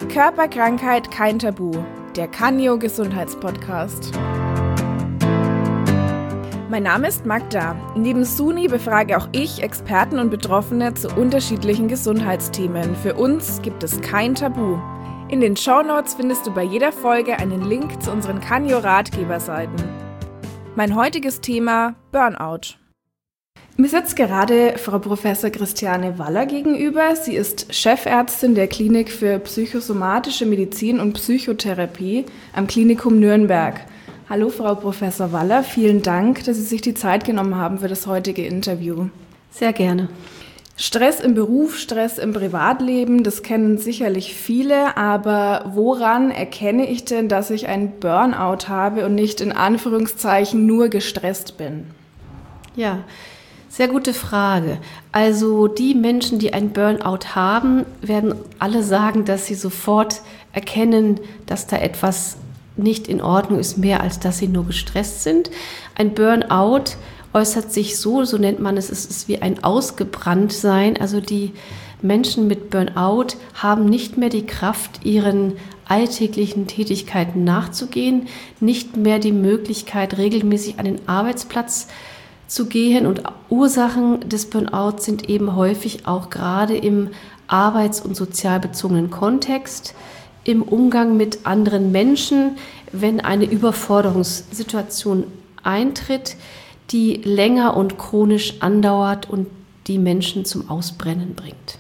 Körperkrankheit kein Tabu, der Canio Gesundheitspodcast. Mein Name ist Magda. Neben Suni befrage auch ich Experten und Betroffene zu unterschiedlichen Gesundheitsthemen. Für uns gibt es kein Tabu. In den Shownotes findest du bei jeder Folge einen Link zu unseren Canio-Ratgeberseiten. Mein heutiges Thema: Burnout. Mir sitzt gerade Frau Professor Christiane Waller gegenüber. Sie ist Chefärztin der Klinik für psychosomatische Medizin und Psychotherapie am Klinikum Nürnberg. Hallo Frau Professor Waller, vielen Dank, dass Sie sich die Zeit genommen haben für das heutige Interview. Sehr gerne. Stress im Beruf, Stress im Privatleben, das kennen sicherlich viele, aber woran erkenne ich denn, dass ich ein Burnout habe und nicht in Anführungszeichen nur gestresst bin? Ja, sehr gute Frage. Also die Menschen, die ein Burnout haben, werden alle sagen, dass sie sofort erkennen, dass da etwas nicht in Ordnung ist, mehr als dass sie nur gestresst sind. Ein Burnout äußert sich so nennt man es, es ist wie ein Ausgebranntsein. Also die Menschen mit Burnout haben nicht mehr die Kraft, ihren alltäglichen Tätigkeiten nachzugehen, nicht mehr die Möglichkeit, regelmäßig an den Arbeitsplatz zu gehen. Und Ursachen des Burnouts sind eben häufig auch gerade im arbeits- und sozialbezogenen Kontext, im Umgang mit anderen Menschen, wenn eine Überforderungssituation eintritt, die länger und chronisch andauert und die Menschen zum Ausbrennen bringt.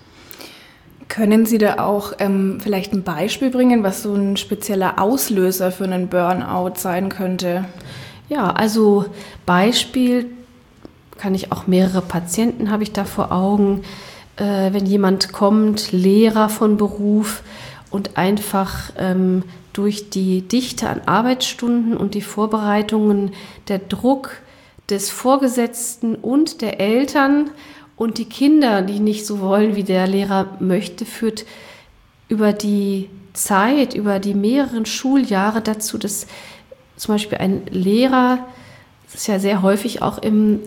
Können Sie da auch vielleicht ein Beispiel bringen, was so ein spezieller Auslöser für einen Burnout sein könnte? Ja, also Beispiel kann ich auch mehrere Patienten habe ich da vor Augen. Wenn jemand kommt, Lehrer von Beruf und einfach durch die Dichte an Arbeitsstunden und die Vorbereitungen, der Druck des Vorgesetzten und der Eltern und die Kinder, die nicht so wollen, wie der Lehrer möchte, führt über die Zeit, über die mehreren Schuljahre dazu, dass zum Beispiel ein Lehrer, das ist ja sehr häufig auch im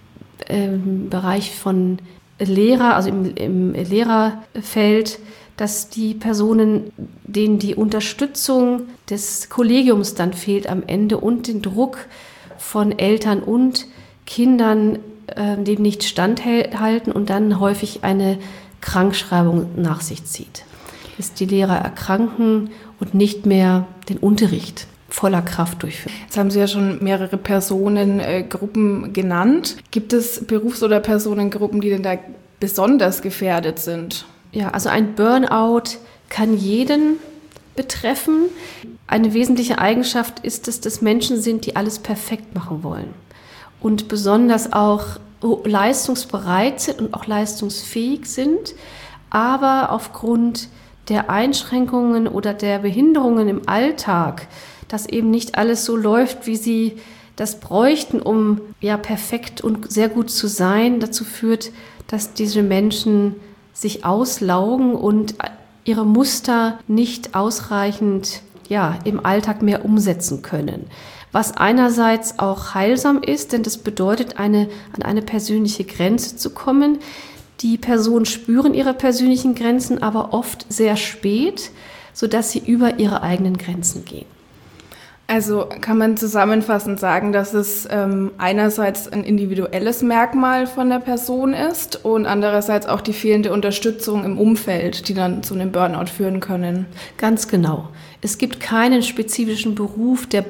Bereich von Lehrer, also im Lehrerfeld, dass die Personen, denen die Unterstützung des Kollegiums dann fehlt am Ende und den Druck von Eltern und Kindern, dem nicht standhalten und dann häufig eine Krankschreibung nach sich zieht. Dass die Lehrer erkranken und nicht mehr den Unterricht voller Kraft durchführen. Jetzt haben Sie ja schon mehrere Personengruppen genannt. Gibt es Berufs- oder Personengruppen, die denn da besonders gefährdet sind? Ja, also ein Burnout kann jeden betreffen. Eine wesentliche Eigenschaft ist es, dass Menschen sind, die alles perfekt machen wollen und besonders auch leistungsbereit sind und auch leistungsfähig sind, aber aufgrund der Einschränkungen oder der Behinderungen im Alltag, dass eben nicht alles so läuft, wie sie das bräuchten, um ja perfekt und sehr gut zu sein, dazu führt, dass diese Menschen sich auslaugen und ihre Muster nicht ausreichend im Alltag mehr umsetzen können. Was einerseits auch heilsam ist, denn das bedeutet, an eine persönliche Grenze zu kommen. Die Personen spüren ihre persönlichen Grenzen aber oft sehr spät, sodass sie über ihre eigenen Grenzen gehen. Also kann man zusammenfassend sagen, dass es einerseits ein individuelles Merkmal von der Person ist und andererseits auch die fehlende Unterstützung im Umfeld, die dann zu einem Burnout führen können. Ganz genau. Es gibt keinen spezifischen Beruf, der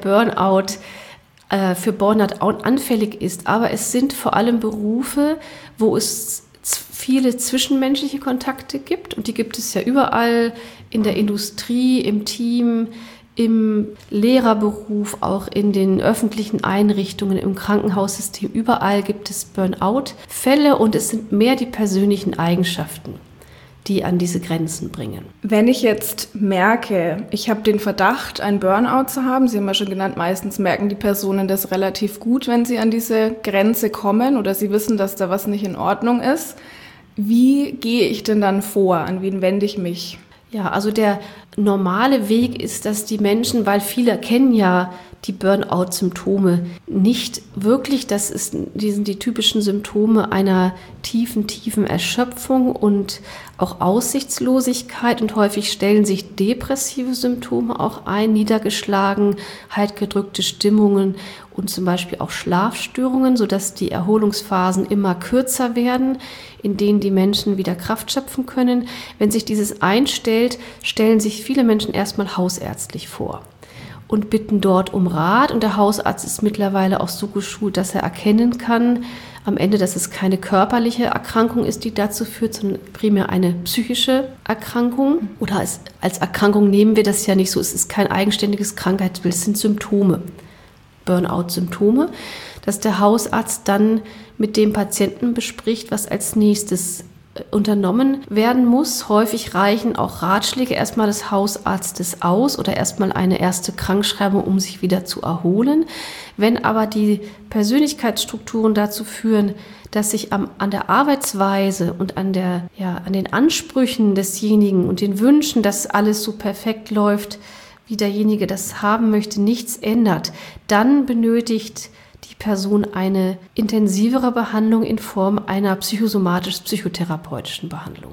für Burnout anfällig ist, aber es sind vor allem Berufe, wo es viele zwischenmenschliche Kontakte gibt und die gibt es ja überall in der Industrie, im Team, im Lehrerberuf, auch in den öffentlichen Einrichtungen, im Krankenhaussystem, überall gibt es Burnout-Fälle und es sind mehr die persönlichen Eigenschaften, die an diese Grenzen bringen. Wenn ich jetzt merke, ich habe den Verdacht, ein Burnout zu haben, Sie haben ja schon genannt, meistens merken die Personen das relativ gut, wenn sie an diese Grenze kommen oder sie wissen, dass da was nicht in Ordnung ist. Wie gehe ich denn dann vor? An wen wende ich mich? Ja, also der normale Weg ist, dass die Menschen, weil viele kennen ja die Burnout-Symptome nicht wirklich, die sind die typischen Symptome einer tiefen Erschöpfung und auch Aussichtslosigkeit, und häufig stellen sich depressive Symptome auch ein, Niedergeschlagenheit, gedrückte Stimmungen und zum Beispiel auch Schlafstörungen, sodass die Erholungsphasen immer kürzer werden, in denen die Menschen wieder Kraft schöpfen können. Wenn sich dieses einstellt, stellen sich viele Menschen erstmal hausärztlich vor und bitten dort um Rat. Und der Hausarzt ist mittlerweile auch so geschult, dass er erkennen kann am Ende, dass es keine körperliche Erkrankung ist, die dazu führt, sondern primär eine psychische Erkrankung. Oder als Erkrankung nehmen wir das ja nicht so. Es ist kein eigenständiges Krankheitsbild, es sind Symptome, Burnout-Symptome, dass der Hausarzt dann mit dem Patienten bespricht, was als nächstes unternommen werden muss. Häufig reichen auch Ratschläge erstmal des Hausarztes aus oder erstmal eine erste Krankschreibung, um sich wieder zu erholen. Wenn aber die Persönlichkeitsstrukturen dazu führen, dass sich an der Arbeitsweise und an den Ansprüchen desjenigen und den Wünschen, dass alles so perfekt läuft, wie derjenige das haben möchte, nichts ändert, dann benötigt die Person eine intensivere Behandlung in Form einer psychosomatisch-psychotherapeutischen Behandlung.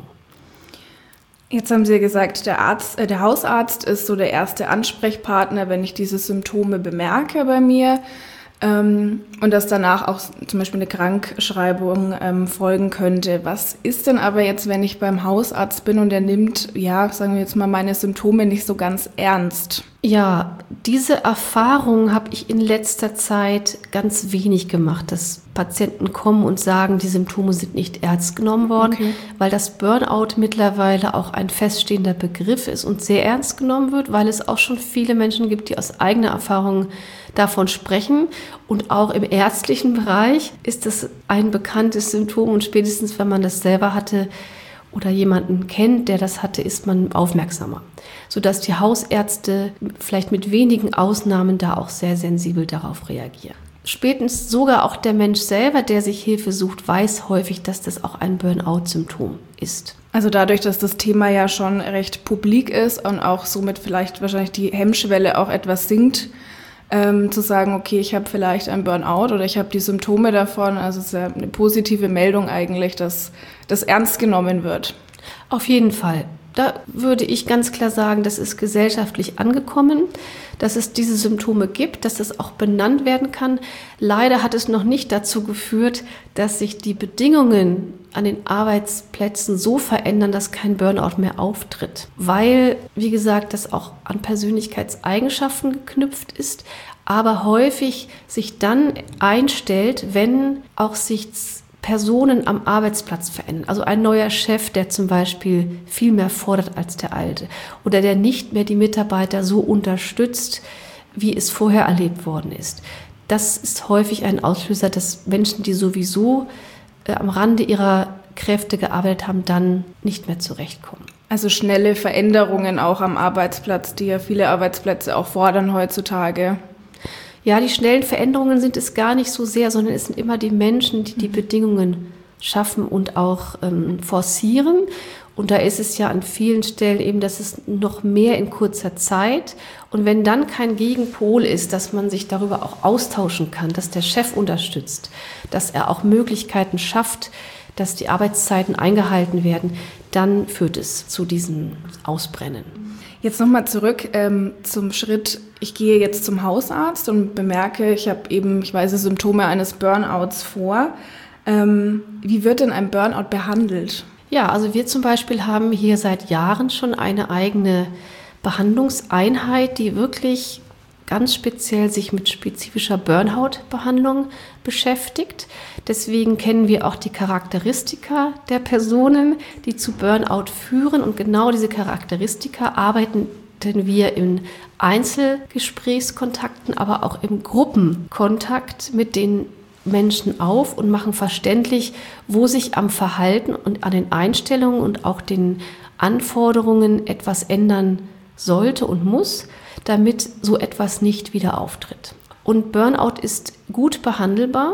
Jetzt haben Sie ja gesagt, der Hausarzt ist so der erste Ansprechpartner, wenn ich diese Symptome bemerke bei mir. Und dass danach auch zum Beispiel eine Krankschreibung folgen könnte. Was ist denn aber jetzt, wenn ich beim Hausarzt bin und der nimmt, sagen wir jetzt mal, meine Symptome nicht so ganz ernst? Ja, diese Erfahrung habe ich in letzter Zeit ganz wenig gemacht, dass Patienten kommen und sagen, die Symptome sind nicht ernst genommen worden, okay, weil das Burnout mittlerweile auch ein feststehender Begriff ist und sehr ernst genommen wird, weil es auch schon viele Menschen gibt, die aus eigener Erfahrung davon sprechen. Und auch im ärztlichen Bereich ist das ein bekanntes Symptom, und spätestens, wenn man das selber hatte oder jemanden kennt, der das hatte, ist man aufmerksamer, sodass die Hausärzte vielleicht mit wenigen Ausnahmen da auch sehr sensibel darauf reagieren. Spätestens sogar auch der Mensch selber, der sich Hilfe sucht, weiß häufig, dass das auch ein Burnout-Symptom ist. Also dadurch, dass das Thema ja schon recht publik ist und auch somit vielleicht wahrscheinlich die Hemmschwelle auch etwas sinkt, zu sagen, okay, ich habe vielleicht ein Burnout oder ich habe die Symptome davon. Also es ist ja eine positive Meldung eigentlich, dass das ernst genommen wird. Auf jeden Fall. Da würde ich ganz klar sagen, das ist gesellschaftlich angekommen, dass es diese Symptome gibt, dass das auch benannt werden kann. Leider hat es noch nicht dazu geführt, dass sich die Bedingungen an den Arbeitsplätzen so verändern, dass kein Burnout mehr auftritt. Weil, wie gesagt, das auch an Persönlichkeitseigenschaften geknüpft ist, aber häufig sich dann einstellt, wenn auch sich Personen am Arbeitsplatz verändern. Also ein neuer Chef, der zum Beispiel viel mehr fordert als der alte oder der nicht mehr die Mitarbeiter so unterstützt, wie es vorher erlebt worden ist. Das ist häufig ein Auslöser, dass Menschen, die sowieso am Rande ihrer Kräfte gearbeitet haben, dann nicht mehr zurechtkommen. Also schnelle Veränderungen auch am Arbeitsplatz, die ja viele Arbeitsplätze auch fordern heutzutage. Ja, die schnellen Veränderungen sind es gar nicht so sehr, sondern es sind immer die Menschen, die die Bedingungen schaffen und auch forcieren. Und da ist es ja an vielen Stellen eben, dass es noch mehr in kurzer Zeit. Und wenn dann kein Gegenpol ist, dass man sich darüber auch austauschen kann, dass der Chef unterstützt, dass er auch Möglichkeiten schafft, dass die Arbeitszeiten eingehalten werden, dann führt es zu diesem Ausbrennen. Jetzt nochmal zurück zum Schritt, ich gehe jetzt zum Hausarzt und bemerke, ich weise Symptome eines Burnouts vor. Wie wird denn ein Burnout behandelt? Ja, also wir zum Beispiel haben hier seit Jahren schon eine eigene Behandlungseinheit, die wirklich ganz speziell sich mit spezifischer Burnout-Behandlung beschäftigt. Deswegen kennen wir auch die Charakteristika der Personen, die zu Burnout führen. Und genau diese Charakteristika arbeiten wir in Einzelgesprächskontakten, aber auch im Gruppenkontakt mit den Menschen auf und machen verständlich, wo sich am Verhalten und an den Einstellungen und auch den Anforderungen etwas ändern sollte und muss, damit so etwas nicht wieder auftritt. Und Burnout ist gut behandelbar.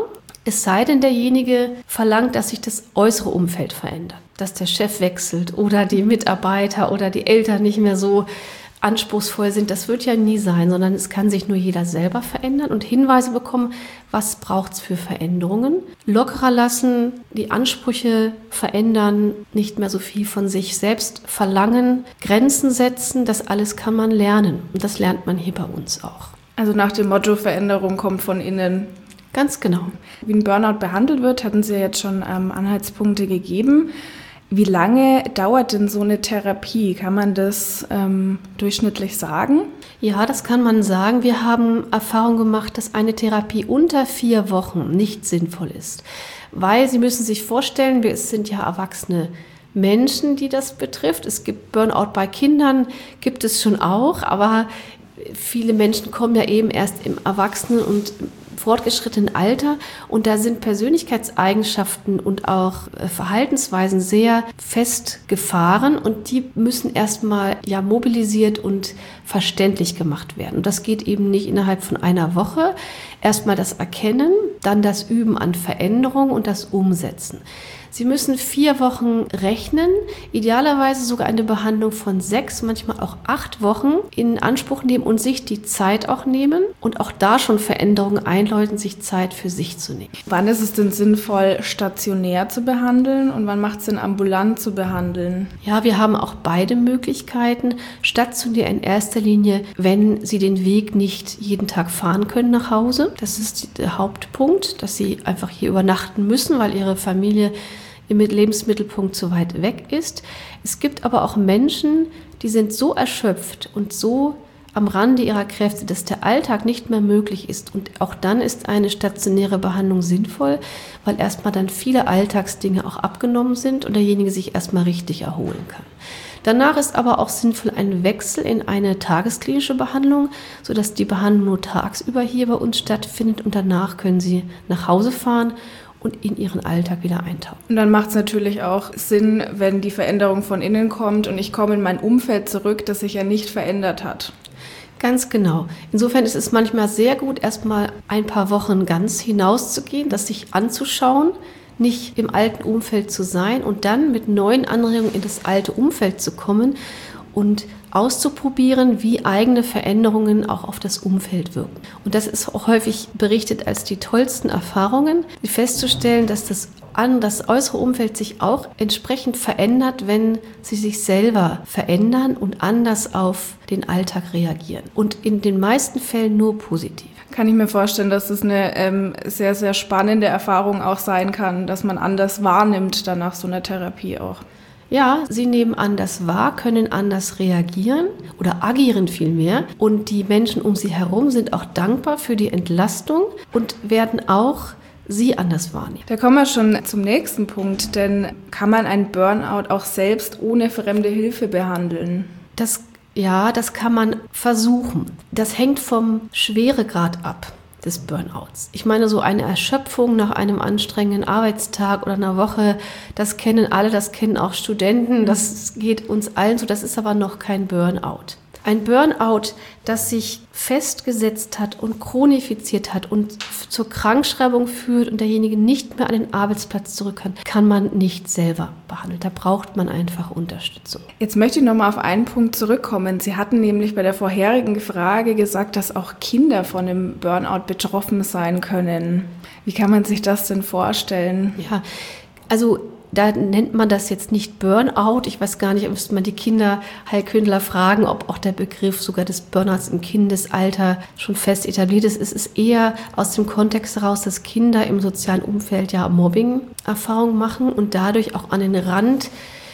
Es sei denn, derjenige verlangt, dass sich das äußere Umfeld verändert, dass der Chef wechselt oder die Mitarbeiter oder die Eltern nicht mehr so anspruchsvoll sind. Das wird ja nie sein, sondern es kann sich nur jeder selber verändern und Hinweise bekommen, was braucht es für Veränderungen. Lockerer lassen, die Ansprüche verändern, nicht mehr so viel von sich selbst verlangen, Grenzen setzen, das alles kann man lernen. Und das lernt man hier bei uns auch. Also nach dem Motto, Veränderung kommt von innen. Ganz genau. Wie ein Burnout behandelt wird, hatten Sie ja jetzt schon Anhaltspunkte gegeben. Wie lange dauert denn so eine Therapie? Kann man das durchschnittlich sagen? Ja, das kann man sagen. Wir haben Erfahrung gemacht, dass eine Therapie unter 4 Wochen nicht sinnvoll ist. Weil Sie müssen sich vorstellen, es sind ja erwachsene Menschen, die das betrifft. Es gibt Burnout bei Kindern, gibt es schon auch, aber viele Menschen kommen ja eben erst im Erwachsenen- und fortgeschrittenen Alter und da sind Persönlichkeitseigenschaften und auch Verhaltensweisen sehr festgefahren und die müssen erstmal ja mobilisiert und verständlich gemacht werden. Und das geht eben nicht innerhalb von einer Woche. Erstmal das Erkennen, dann das Üben an Veränderung und das Umsetzen. Sie müssen 4 Wochen rechnen, idealerweise sogar eine Behandlung von 6, manchmal auch 8 Wochen in Anspruch nehmen und sich die Zeit auch nehmen und auch da schon Veränderungen einläuten, sich Zeit für sich zu nehmen. Wann ist es denn sinnvoll, stationär zu behandeln und wann macht es Sinn, ambulant zu behandeln? Ja, wir haben auch beide Möglichkeiten. Stationär in erster Linie, wenn Sie den Weg nicht jeden Tag fahren können nach Hause. Das ist der Hauptpunkt, dass Sie einfach hier übernachten müssen, weil Ihre Familie im Lebensmittelpunkt zu weit weg ist. Es gibt aber auch Menschen, die sind so erschöpft und so am Rande ihrer Kräfte, dass der Alltag nicht mehr möglich ist. Und auch dann ist eine stationäre Behandlung sinnvoll, weil erstmal dann viele Alltagsdinge auch abgenommen sind und derjenige sich erstmal richtig erholen kann. Danach ist aber auch sinnvoll ein Wechsel in eine tagesklinische Behandlung, sodass die Behandlung nur tagsüber hier bei uns stattfindet und danach können Sie nach Hause fahren und in ihren Alltag wieder eintauchen. Und dann macht es natürlich auch Sinn, wenn die Veränderung von innen kommt und ich komme in mein Umfeld zurück, das sich ja nicht verändert hat. Ganz genau. Insofern ist es manchmal sehr gut, erstmal ein paar Wochen ganz hinauszugehen, das sich anzuschauen, nicht im alten Umfeld zu sein und dann mit neuen Anregungen in das alte Umfeld zu kommen und auszuprobieren, wie eigene Veränderungen auch auf das Umfeld wirken. Und das ist auch häufig berichtet als die tollsten Erfahrungen, festzustellen, dass das äußere Umfeld sich auch entsprechend verändert, wenn sie sich selber verändern und anders auf den Alltag reagieren. Und in den meisten Fällen nur positiv. Kann ich mir vorstellen, dass das eine sehr, sehr spannende Erfahrung auch sein kann, dass man anders wahrnimmt dann nach so einer Therapie auch. Ja, sie nehmen anders wahr, können anders reagieren oder agieren vielmehr. Und die Menschen um sie herum sind auch dankbar für die Entlastung und werden auch sie anders wahrnehmen. Da kommen wir schon zum nächsten Punkt, denn kann man einen Burnout auch selbst ohne fremde Hilfe behandeln? Das kann man versuchen. Das hängt vom Schweregrad ab des Burnouts. Ich meine, so eine Erschöpfung nach einem anstrengenden Arbeitstag oder einer Woche, das kennen alle, das kennen auch Studenten, das geht uns allen so, das ist aber noch kein Burnout. Ein Burnout, das sich festgesetzt hat und chronifiziert hat und zur Krankschreibung führt und derjenige nicht mehr an den Arbeitsplatz zurück kann man nicht selber behandeln. Da braucht man einfach Unterstützung. Jetzt möchte ich nochmal auf einen Punkt zurückkommen. Sie hatten nämlich bei der vorherigen Frage gesagt, dass auch Kinder von einem Burnout betroffen sein können. Wie kann man sich das denn vorstellen? Ja, also da nennt man das jetzt nicht Burnout. Ich weiß gar nicht, müsste man die Kinderheilkundler fragen, ob auch der Begriff sogar des Burnouts im Kindesalter schon fest etabliert ist. Es ist eher aus dem Kontext heraus, dass Kinder im sozialen Umfeld ja Mobbing-Erfahrungen machen und dadurch auch an den Rand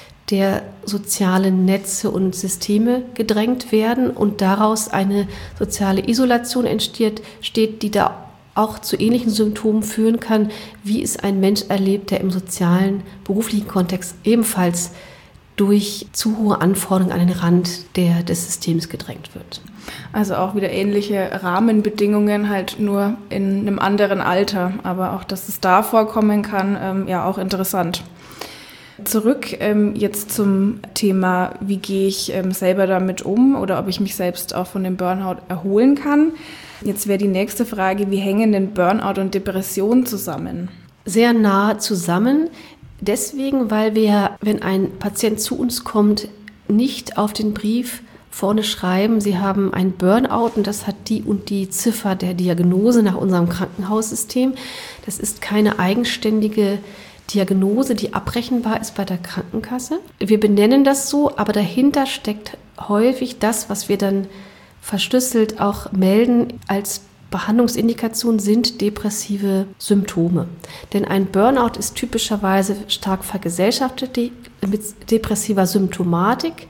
der sozialen Netze und Systeme gedrängt werden und daraus eine soziale Isolation steht, die da auch zu ähnlichen Symptomen führen kann, wie es ein Mensch erlebt, der im sozialen, beruflichen Kontext ebenfalls durch zu hohe Anforderungen an den Rand des Systems gedrängt wird. Also auch wieder ähnliche Rahmenbedingungen, halt nur in einem anderen Alter. Aber auch, dass es da vorkommen kann, ja auch interessant. Zurück jetzt zum Thema, wie gehe ich selber damit um oder ob ich mich selbst auch von dem Burnout erholen kann. Jetzt wäre die nächste Frage, wie hängen denn Burnout und Depression zusammen? Sehr nah zusammen. Deswegen, weil wir, wenn ein Patient zu uns kommt, nicht auf den Brief vorne schreiben, Sie haben ein Burnout und das hat die und die Ziffer der Diagnose nach unserem Krankenhaussystem. Das ist keine eigenständige Diagnose, die abrechenbar ist bei der Krankenkasse. Wir benennen das so, aber dahinter steckt häufig das, was wir dann verschlüsselt auch melden als Behandlungsindikation sind depressive Symptome. Denn ein Burnout ist typischerweise stark vergesellschaftet mit depressiver Symptomatik.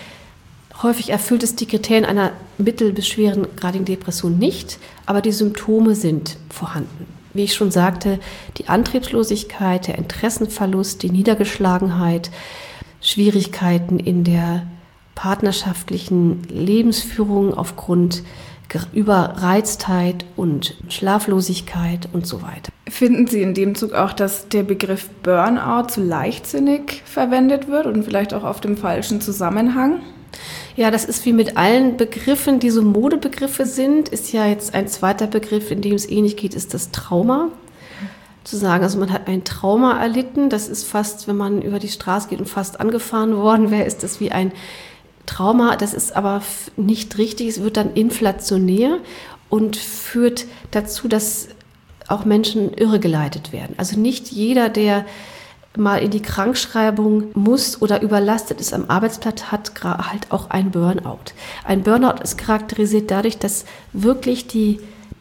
Häufig erfüllt es die Kriterien einer mittel- bis schwerengradigen Depression nicht, aber die Symptome sind vorhanden. Wie ich schon sagte, die Antriebslosigkeit, der Interessenverlust, die Niedergeschlagenheit, Schwierigkeiten in der partnerschaftlichen Lebensführung aufgrund Überreiztheit und Schlaflosigkeit und so weiter. Finden Sie in dem Zug auch, dass der Begriff Burnout zu leichtsinnig verwendet wird und vielleicht auch auf dem falschen Zusammenhang? Ja, das ist wie mit allen Begriffen, die so Modebegriffe sind, ist ja jetzt ein zweiter Begriff, in dem es ähnlich geht, ist das Trauma. Zu sagen, also man hat ein Trauma erlitten, das ist fast, wenn man über die Straße geht und fast angefahren worden wäre, ist das wie ein Trauma, das ist aber nicht richtig, es wird dann inflationär und führt dazu, dass auch Menschen irregeleitet werden. Also nicht jeder, der mal in die Krankschreibung muss oder überlastet ist am Arbeitsplatz, hat halt auch ein Burnout. Ein Burnout ist charakterisiert dadurch, dass wirklich die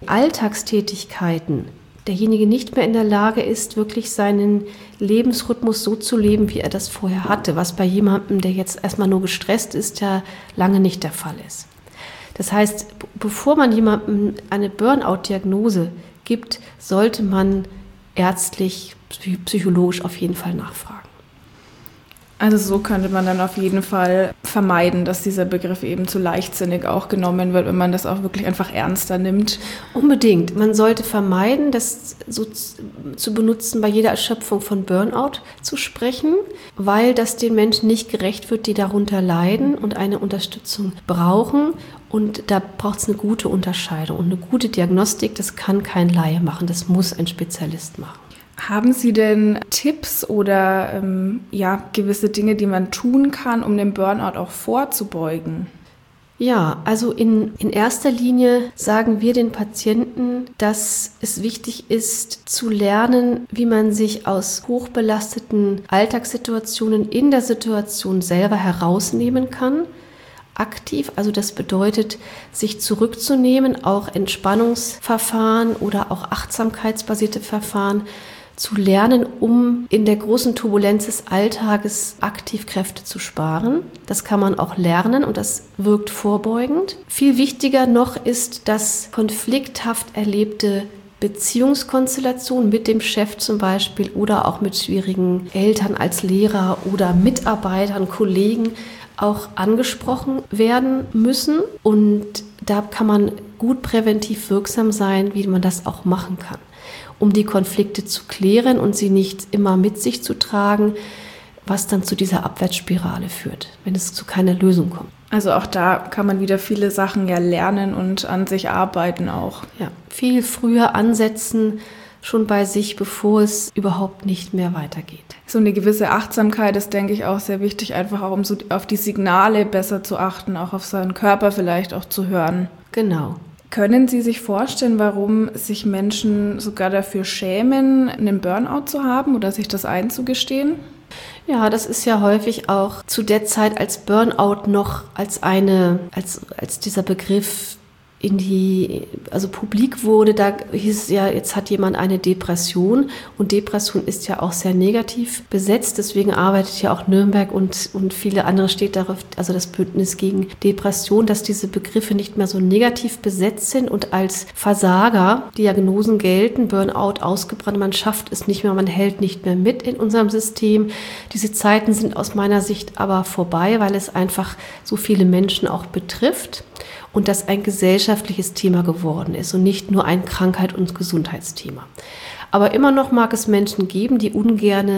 Alltagstätigkeiten derjenige nicht mehr in der Lage ist, wirklich seinen Lebensrhythmus so zu leben, wie er das vorher hatte, was bei jemandem, der jetzt erstmal nur gestresst ist, ja lange nicht der Fall ist. Das heißt, bevor man jemandem eine Burnout-Diagnose gibt, sollte man ärztlich, psychologisch auf jeden Fall nachfragen. Also so könnte man dann auf jeden Fall vermeiden, dass dieser Begriff eben zu leichtsinnig auch genommen wird, wenn man das auch wirklich einfach ernster nimmt. Unbedingt. Man sollte vermeiden, das so zu benutzen, bei jeder Erschöpfung von Burnout zu sprechen, weil das den Menschen nicht gerecht wird, die darunter leiden und eine Unterstützung brauchen. Und da braucht es eine gute Unterscheidung und eine gute Diagnostik. Das kann kein Laie machen, das muss ein Spezialist machen. Haben Sie denn Tipps oder gewisse Dinge, die man tun kann, um dem Burnout auch vorzubeugen? Ja, also in erster Linie sagen wir den Patienten, dass es wichtig ist, zu lernen, wie man sich aus hochbelasteten Alltagssituationen in der Situation selber herausnehmen kann. Aktiv, also das bedeutet, sich zurückzunehmen, auch Entspannungsverfahren oder auch achtsamkeitsbasierte Verfahren zu lernen, um in der großen Turbulenz des Alltages aktiv Kräfte zu sparen. Das kann man auch lernen und das wirkt vorbeugend. Viel wichtiger noch ist, dass konflikthaft erlebte Beziehungskonstellation mit dem Chef zum Beispiel oder auch mit schwierigen Eltern als Lehrer oder Mitarbeitern, Kollegen auch angesprochen werden müssen. Und da kann man gut präventiv wirksam sein, wie man das auch machen kann, um die Konflikte zu klären und sie nicht immer mit sich zu tragen, was dann zu dieser Abwärtsspirale führt, wenn es zu keiner Lösung kommt. Also auch da kann man wieder viele Sachen ja lernen und an sich arbeiten auch. Ja, viel früher ansetzen, schon bei sich, bevor es überhaupt nicht mehr weitergeht. So eine gewisse Achtsamkeit ist, denke ich, auch sehr wichtig, einfach auch um so auf die Signale besser zu achten, auch auf seinen Körper vielleicht auch zu hören. Genau. Können Sie sich vorstellen, warum sich Menschen sogar dafür schämen, einen Burnout zu haben oder sich das einzugestehen? Ja, das ist ja häufig auch zu der Zeit, als Burnout noch als dieser Begriff publik wurde, da hieß es ja, jetzt hat jemand eine Depression und Depression ist ja auch sehr negativ besetzt, deswegen arbeitet ja auch Nürnberg und viele andere steht darauf, also das Bündnis gegen Depression, dass diese Begriffe nicht mehr so negativ besetzt sind und als Versager Diagnosen gelten, Burnout, ausgebrannt, man schafft es nicht mehr, man hält nicht mehr mit in unserem System. Diese Zeiten sind aus meiner Sicht aber vorbei, weil es einfach so viele Menschen auch betrifft. Und das ein gesellschaftliches Thema geworden ist und nicht nur ein Krankheit- und Gesundheitsthema. Aber immer noch mag es Menschen geben, die ungerne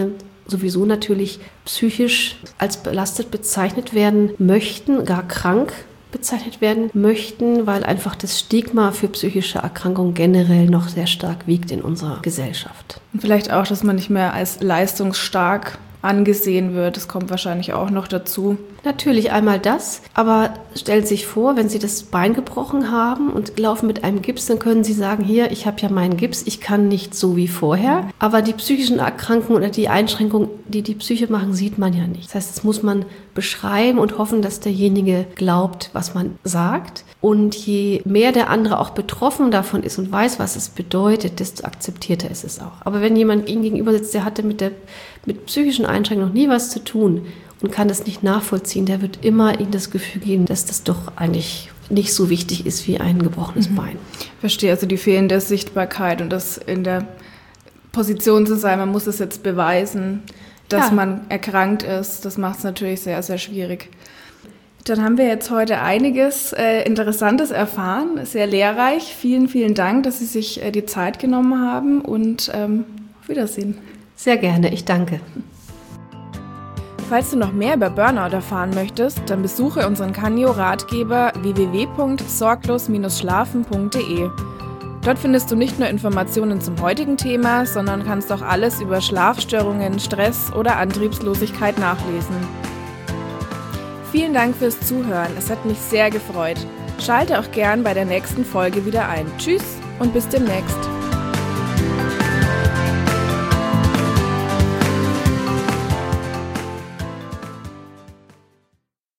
sowieso natürlich psychisch als belastet bezeichnet werden möchten, gar krank bezeichnet werden möchten, weil einfach das Stigma für psychische Erkrankungen generell noch sehr stark wiegt in unserer Gesellschaft. Und vielleicht auch, dass man nicht mehr als leistungsstark angesehen wird. Das kommt wahrscheinlich auch noch dazu. Natürlich einmal das, aber stellen Sie sich vor, wenn Sie das Bein gebrochen haben und laufen mit einem Gips, dann können Sie sagen, hier, ich habe ja meinen Gips, ich kann nicht so wie vorher. Aber die psychischen Erkrankungen oder die Einschränkungen, die die Psyche machen, sieht man ja nicht. Das heißt, das muss man beschreiben und hoffen, dass derjenige glaubt, was man sagt. Und je mehr der andere auch betroffen davon ist und weiß, was es bedeutet, desto akzeptierter ist es auch. Aber wenn jemand Ihnen gegenüber sitzt, der hatte mit psychischen Einschränkungen noch nie was zu tun und kann das nicht nachvollziehen, der wird immer Ihnen das Gefühl geben, dass das doch eigentlich nicht so wichtig ist wie ein gebrochenes Bein. Verstehe, also die fehlende Sichtbarkeit und das in der Position zu sein, man muss es jetzt beweisen, dass man erkrankt ist, das macht es natürlich sehr, sehr schwierig. Dann haben wir jetzt heute einiges Interessantes erfahren, sehr lehrreich. Vielen, vielen Dank, dass Sie sich die Zeit genommen haben und auf Wiedersehen. Sehr gerne, ich danke. Falls du noch mehr über Burnout erfahren möchtest, dann besuche unseren Canio-Ratgeber www.sorglos-schlafen.de. Dort findest du nicht nur Informationen zum heutigen Thema, sondern kannst auch alles über Schlafstörungen, Stress oder Antriebslosigkeit nachlesen. Vielen Dank fürs Zuhören, es hat mich sehr gefreut. Schalte auch gern bei der nächsten Folge wieder ein. Tschüss und bis demnächst.